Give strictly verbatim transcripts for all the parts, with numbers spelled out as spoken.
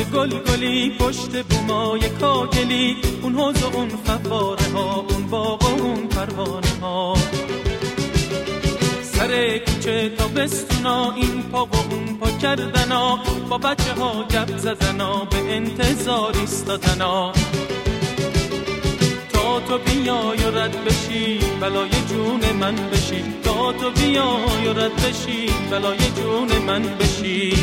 گلگلی پشت بومای کاگلی، اون حوض و اون فواره ها، اون باغ و اون پروانه ها، سر کوچه تا بستونا، این پا و اون پا کردنا، با بچه ها گپ زدنا، به انتظار ایستادنا تا تو بیای و رد بشی بلای جون من بشی، تا تو بیای و رد بشی بلای جون من بشی.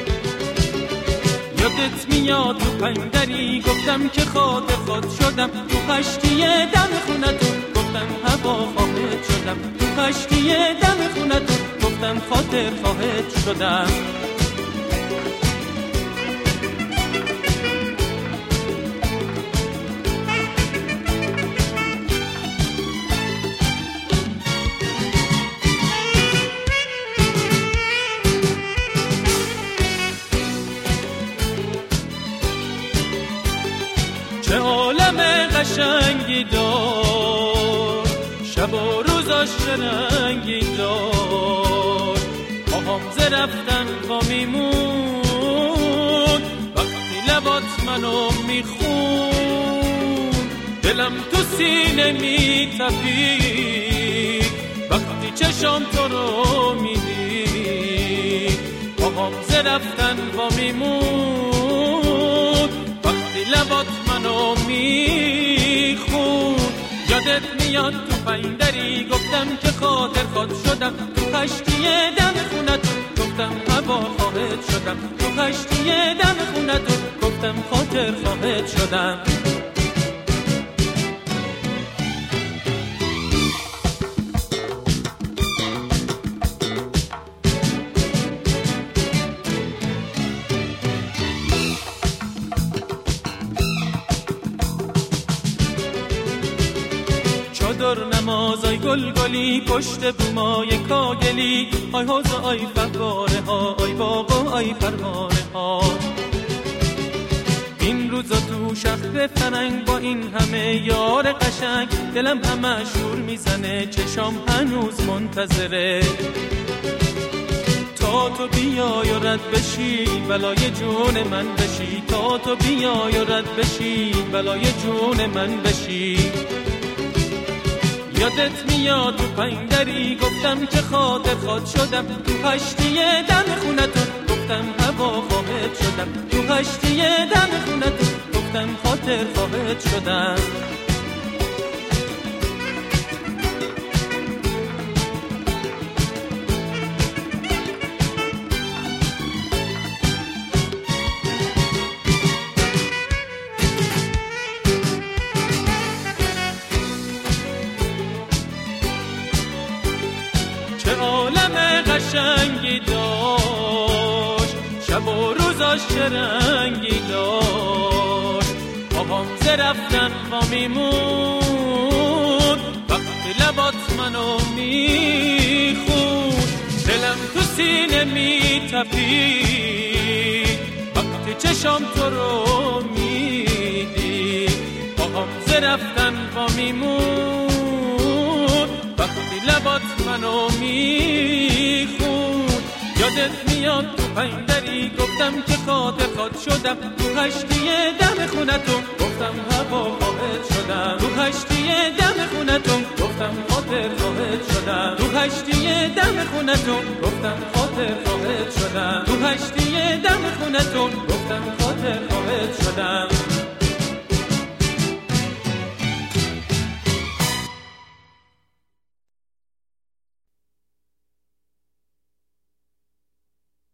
یادت میاد تو پنجری گفتم که خاطر خود شدم، تو خشتی دم خونتون گفتم هوا خواهد شدم، تو خشتی دم خونتون گفتم خاطر خواهد شدم. چه عالم قشنگی دار، شب و روزاش چه رنگی دار، پاهام ز رفتن وا میمون وقتی لبات منو میخون، دلم تو سینه میتپید وقتی چشام تو رو میدید، پاهام ز رفتن وا میمون وقتی لبات منو میخون. یادت میاد تو پایندری گفتم که خاطر خود شدم، تو خشتی دم خونتون گفتم هوا خواهد شدم، تو خشتی دم خونتون گفتم خاطر خواهد شدم. چادر نمازای گلگلی پشت بومای کاگلی، آی حوض و آی فواره ها، آی باغ و آی پروانه ها، این روزا تو شهر فرنگ با این همه یار قشنگ، دلم همه شور میزنه چشام هنوز منتظره تا تو بیای و رد بشی بلای جون من بشی، تا تو بیای و رد بشی بلای جون من بشی. یادت میاد تو پنجری گفتم که خاطر خود شدم، تو خشتی دم خونتون گفتم هوا خواهد شدم، تو خشتی دم خونتون گفتم خاطر خواهد شدم. چه عالم قشنگی داشت، شب و روزاش چه رنگی داشت، پاهام ز رفتن وا میمون وقتی لبات منو میخون، دلم تو سینه میتپید وقتی چشام تو رو میدید، پاهام ز رفتن وا میمون وقتی لبات منو میخون. یادت میاد تو پایندری گفتم که خاطر خود شدم، تو خشتی دم خونتون گفتم هوا خواهد شدم، تو خشتی دم خونتون گفتم خاطر خواهد شدم، تو خشتی دم خونتون گفتم خاطر خواهد شدم، تو خشتی دم خونتون گفتم خاطر خواهد شدم.